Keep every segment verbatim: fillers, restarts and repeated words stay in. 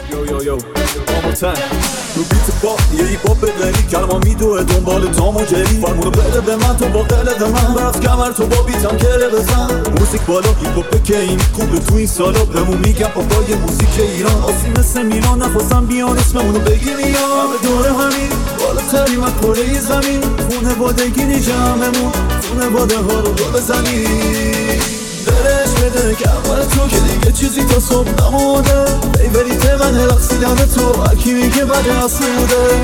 یو یو یو آموتن رو بیت با یه ای پاپ بغلی کلما میدوه دنبال تام و جری فرمونو بده به من تو با قلق من برف کمر تو با بیتم کره بزن موزیک بالا هیپ هاپ که این خوبه تو این سالا بهمون میگم پاپای موزیک ایران آسی مثل میلان نخواستم بیان اسممونو بگی میان همه دوره همین بالاتریم از کره زمین خونه بادگی جمعمون خونه باده ها رو دو بزنیم درش بده که اول تو که دیگه چیزی تا صبح نموده بیبریت من رقصیدن تو هرکی میگه بده اسوده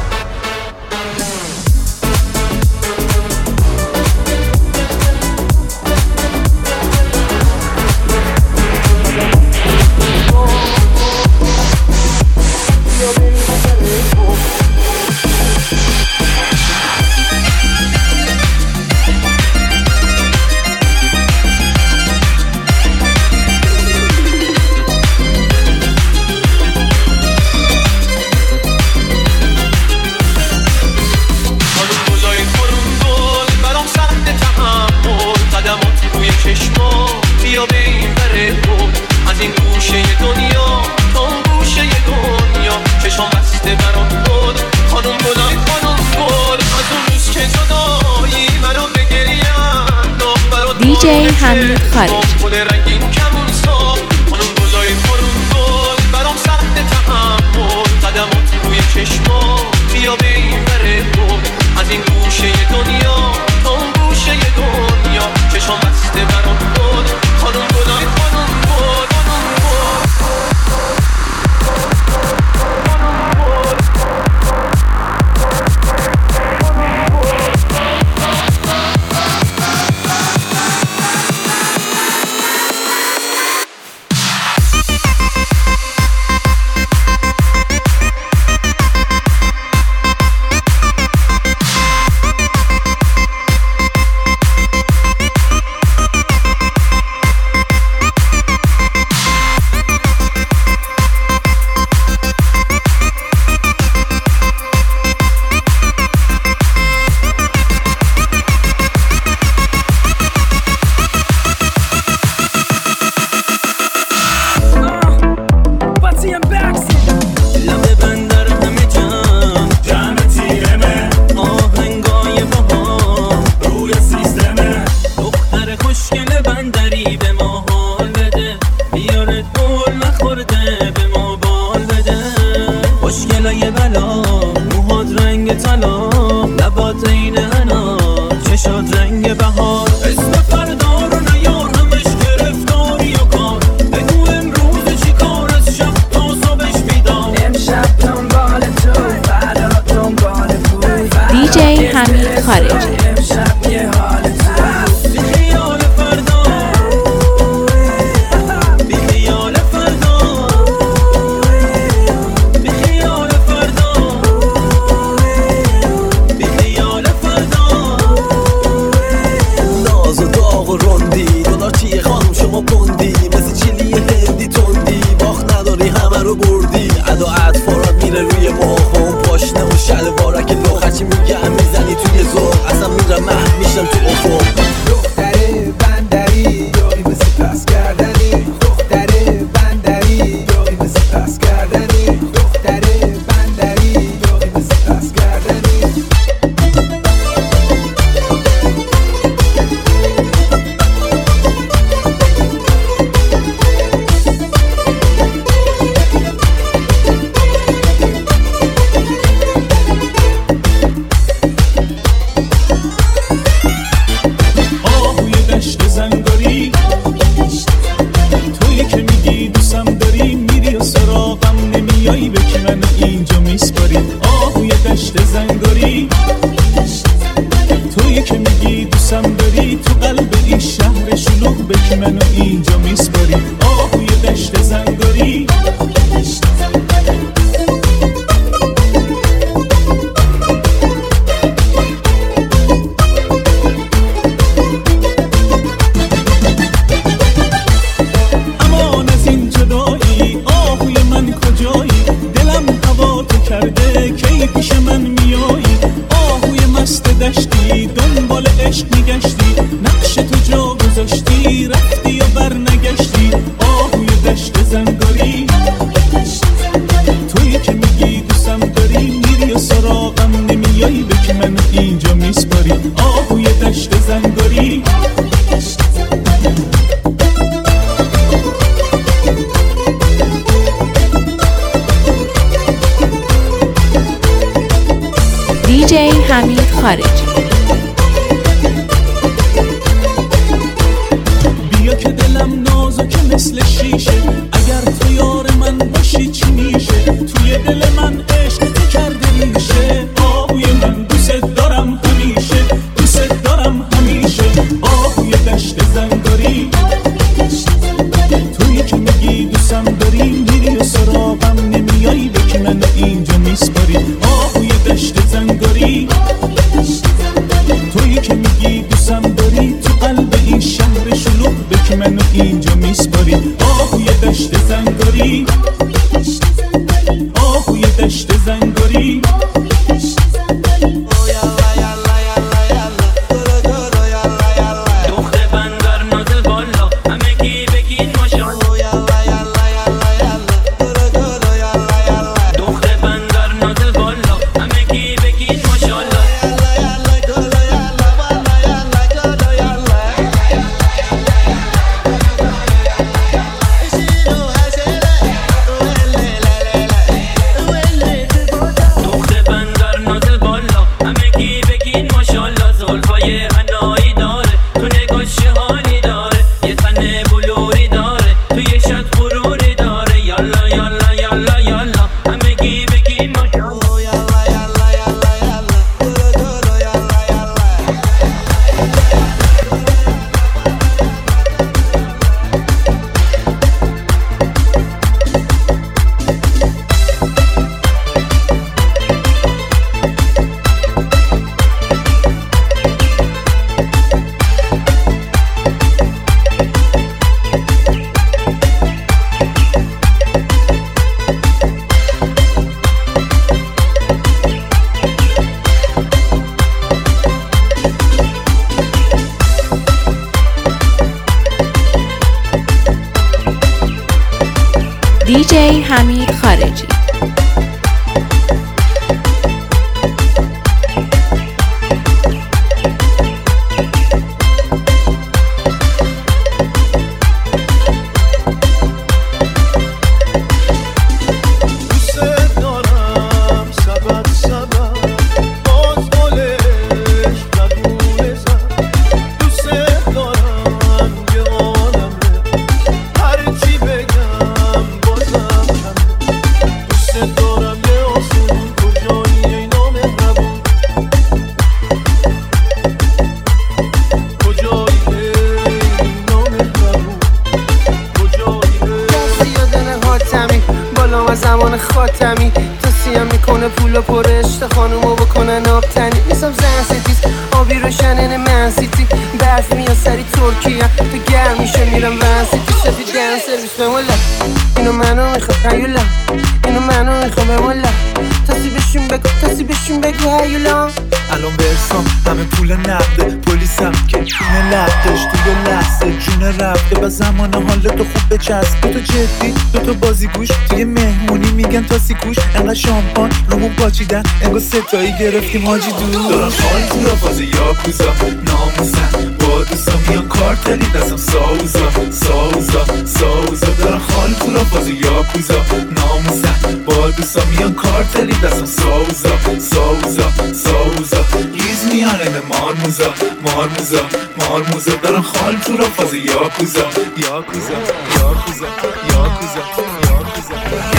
دیجی حمید خارجی دیجی حمید خارجی کرده کی پیش من میایی دیجی حمید خارجی. بیا که دلم نازکه مثل شیشه، اگر تو یار من باشی چی میشه؟ توی دل من عشق تو کرده میشه. آهوی من دوست دارم همیشه، دوست دارم همیشه. آهوی دشت زنگاری، توی که میگی دوستم داری، میری و سراغم نمیایی، بکی منو اینجا میسپاری. آهوی دشت زنگاری، توی که میگی دوستم داری، تو قلب این شهر شلوغ بکی منو اینجا میسپاری. آهوی دشت زنگاری، آهوی دشت زنگاری. دیجی حمید خارجی. زمان خاتمی توصیم میکنه پول و پر عشق خانومو بکنن آبتنی. میسم زن ستیز آبی روشنن منسیتی، برف میاد سری ترکیه تو گرم میشه میرم ونسیتی. سفید دن سرویس به مولا، اینو منو میخواد هیولا، اینو منو میخوام به مولا. تاسی بشون بگو تاسی بشون بگو هیولا. الان برسام همه پول نقده، پلیسم که چونه لقدش توی لحظه جون رفته. و زمان حال تو خوب بچسب، تو جدی دو تا بازی گوش توی مهمونی میگن تاسی کوش. انقدر شامپان رومون پاچیدن انگار ستایی گرفتیم حاجی دور. دارن خال تو را فاز یاکوزا ناموزن با دوستا میان کارتلی دستم ساوزا ساوزا ساوزا. دارن خال تو را فاز یاکوزا ناموزن با دوستا میان کارتلی دستم ساوزا ساوزا ساوزا. گیز میانه به مارموزا مارموزا مارموزا. دارن خال تو را فاز یاکوزا یاکوزا یاکوزا یاکوزا یاکوزا.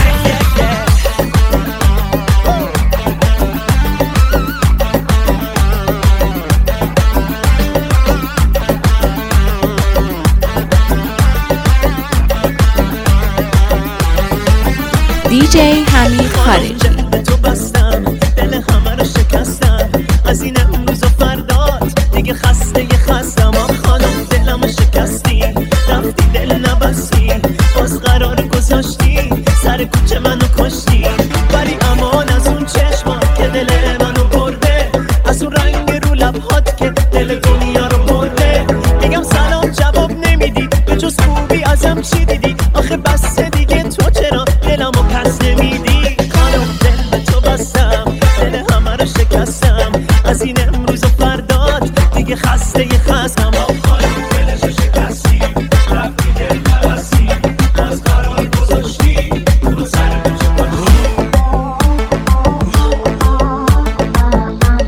دیجی حمید خارجی. تو بستم دل همه رو شکستم، از این امروز و فردات دیگه خسته ی خستم. آم خانم دلم رو شکستی، رفتی دل نبستی، باز قرار گذاشتی سر کوچه منو کشتی. ولی امان از اون چشمات که دل منو برده، از اون رنگ رو لبهات که دل دنیا رو برده. میگم سلام جواب نمیدی، به جز خوبی ازم چی دیدی؟ آخه بس دیگه تو چرا دلمو پس نمیدی؟ خانم دل به تو بستم، دل همه رو شکستم، از این امروز و فردات دیگه خسته ی خستم. خانم دلشو شکستی، رفتی دل نبستی، از قرار گذاشتی رو سر کوچه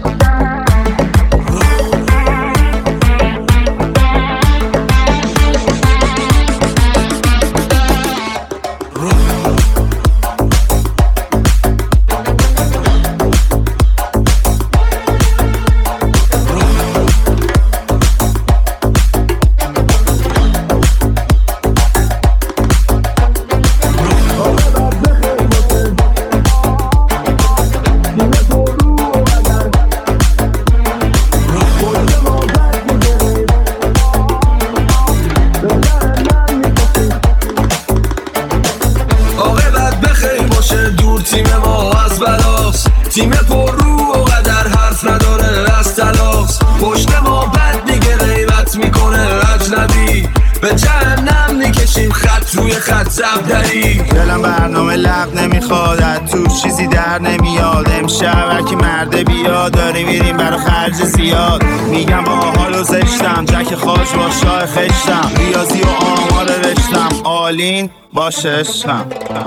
تیم پر رو و قدر حرف نداره از طلاقس، پشت ما بد دیگه غیبت میکنه اجنبی، به جهنم میکشیم خط روی خط زبدری. دلم برنامه لب نمیخواد، از تو چیزی در نمیاد، امشب هرکی مرده بیاد، داری میریم برا خرج زیاد. میگم با حال و زشتم، جک خاج با شاه خشتم، ریاضی و آمار رشتم، آلین باشه عشقم.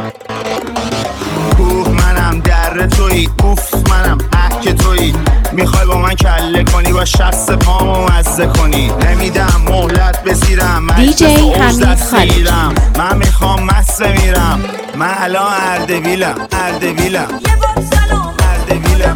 کوه منم در تویی، اوف منم احک تویی، میخوای با من کله کنی با شست پامو مزه کنی، نمیدم مهلت بسیرم، دیجی حمید خارجی. من میخوام مست میرم، من الان اردبیلم اردبیلم اردبیلم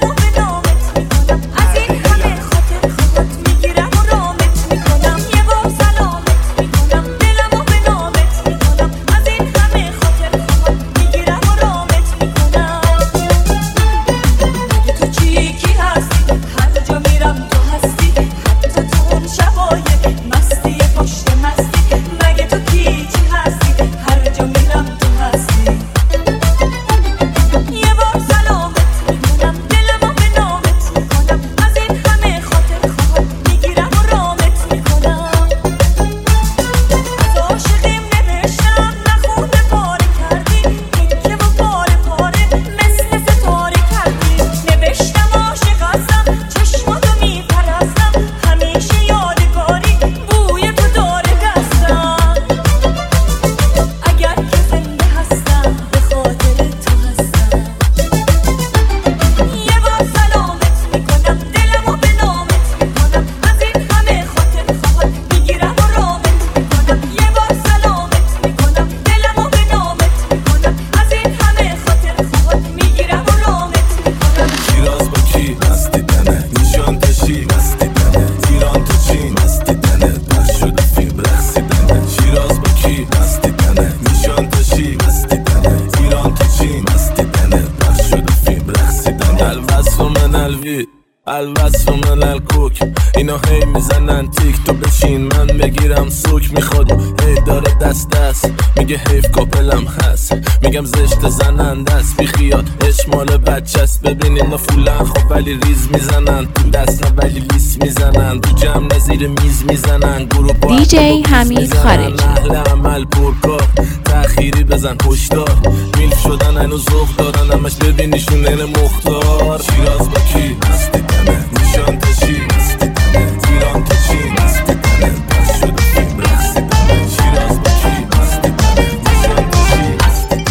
الوصف من الکوک، اینا هی میزنن تیک، تو بشین من بگیرم سوک، میخواد هی داره دست دست، میگه حیف کاپلم هست، میگم زشت زننده است، بیخیال اشمال بچه است، ببین اینا فولن خب ولی ریز میزنن، تو دست نه ولی لیس میزنن، تو جمع نزیر میز میزنن، گروه با دیجی حمید خارجی. اهل عمل پرکار، تأخیری بزن هشدار، میلف شدن هنو ذوق دارن، همش ببینیشون این مختار. شیراز با کی مستی تنه، نشان تشی مستی تنه، تیران تشی مستی تنه، پس شده فیلم رقصی تنه. شیراز با کی مستی تنه، نشان تشی مستی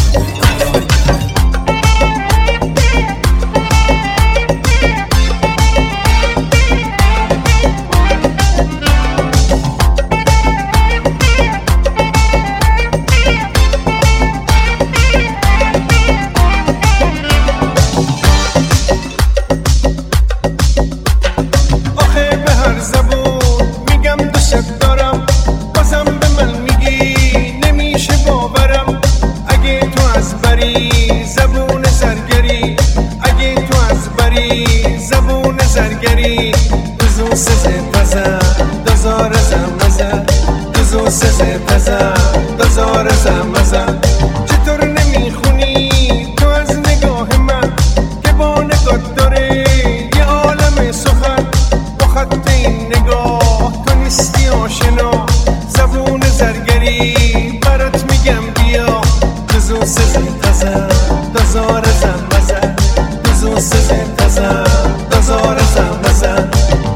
چطور نمیخونی تو از نگاه من که با نگاه داره یه عالم سخن، با خط این نگاه تو نیستی آشنا، زبون زرگری برات میگم بیا، دزو سزه تزه دزار زمزه، دزو سزه تزه دزار زمزه.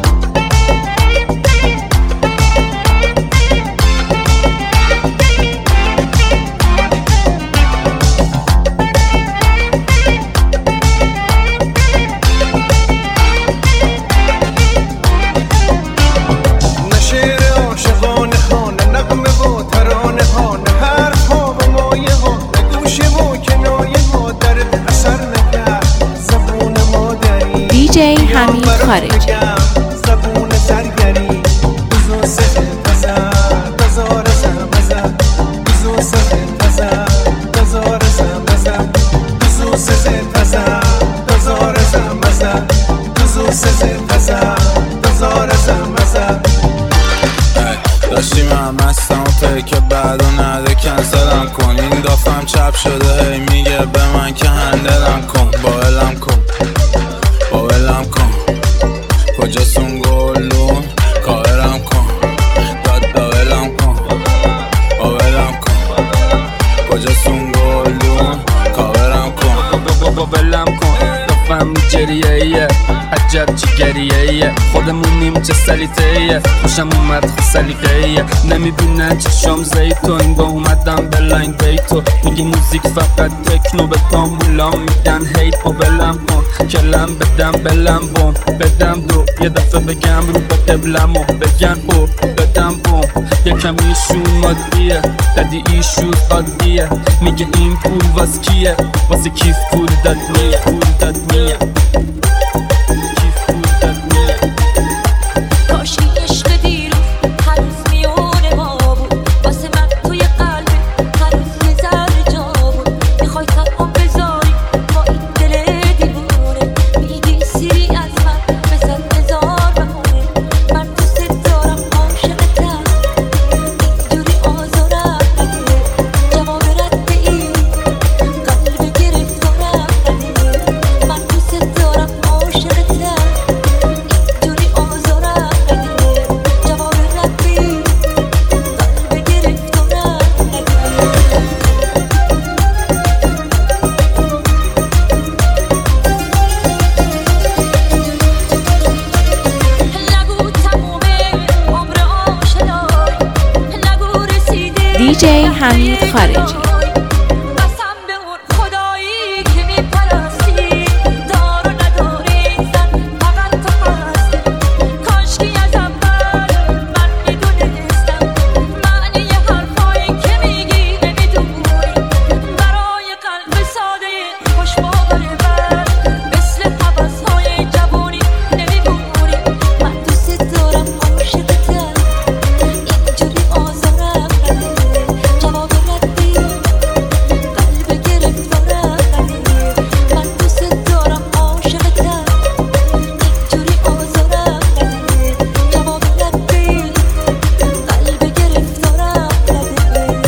دیجی حمید خارجی. زبون زرگری بزو سزه تزه دزار زمزه، بزو سزه تزه دزار زمزه، بزو سزه تزه دزار زمزه، بزو سزه تزه دزار زمزه. داشتیم هم هستم و که بعدو نده کنسلم کن، این دافم چپ شده هی میگه به من که هندلم کن، با علم کن. گریه ایه عجب چی گریه ایه خودمونیم چه سلیته ایه خوشم اومد خود سلیقه ایه نمیبینن چشام زیتون با اومدم به لاین دیتو میگی موزیک فقط تکنو به تامبولام میگن هیت با بلم کن کلم بدم بلم بوم بدم دو یه دفعه بگم رو به قبلم و بگن او بدم بوم یکم ایشون مادیه دادی ایشون عادیه میگه این پول واس کیه واسه کیف پول داد میه پول داد میه کیف پول داد میه کاشی عشق دیرو هر روز میونه ما بود واسه من توی قلب هر روز یه ذره جا بود میخوای تنها بذاری با این دل دیوونه میگی سیری از من بزن هزار بمونه من دوست دارم عاشقتم اینجوری آزارم نده جواب رد به این قلب گرفتارم نده من دوست دارم عاشقتم اینجوری آزارم نده جواب رد به این قلب گرفتارم نگو تمومه عمر آشنایی نگو رسیده دیجی حمید خارجی. قسم به اون خدایی که میپرستی دار و نداری زن فقط تو هستی کاشکی از اول من میدونستم معنی حرفایی که میگی نمیدونی برای قلب ساده خوش باور من مثل حوضهای جوانی نمیمونی من دوست دارم عاشقتم اینجوری آزارم نده جواب رد بی قلب گرفتارم نده من دوست دارم عاشقتم اینجوری آزارم نده جواب رد بی قلب گرفتارم نده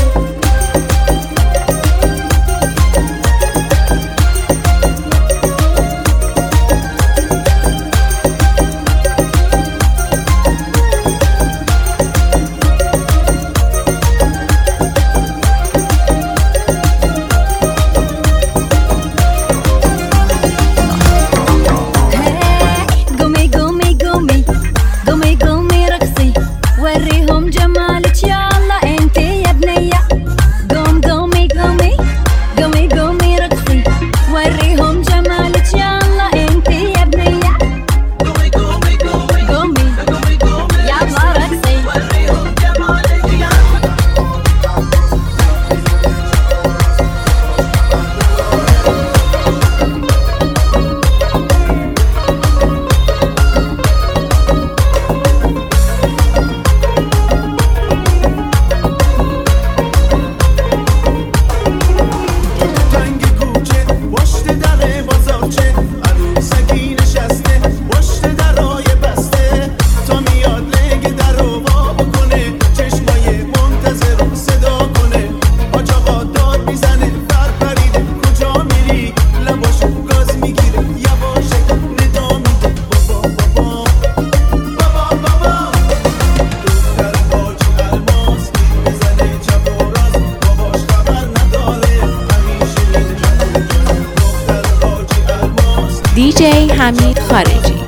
قومي قومي قومي قومي قومي رقصي وريهم جمالك يا الله انت يا بنية قوم قومي قومي قومي قومي رقصي وريهم جمالك يا الله انت يا بنية قومي قومي قومي قومي يا الله رقصي وريهم جمالك يا تنگ کوچه پشت در بازارچه عروسکی نشسته پشت درای بسته تا میاد رگ در رو وا بکنه چشمای منتظر رو صدا کنه حاج آقا داد میزنه فر پریده کجا میری لباشو گاز میگیره یواشک ندا میده بابا بابا بابا بابا دختر حاجی الماس میزنه چپ و راست باباش خبر نداره همیشه میره جلو جلو دختر حاجی الماس دیجی حمید خارجی.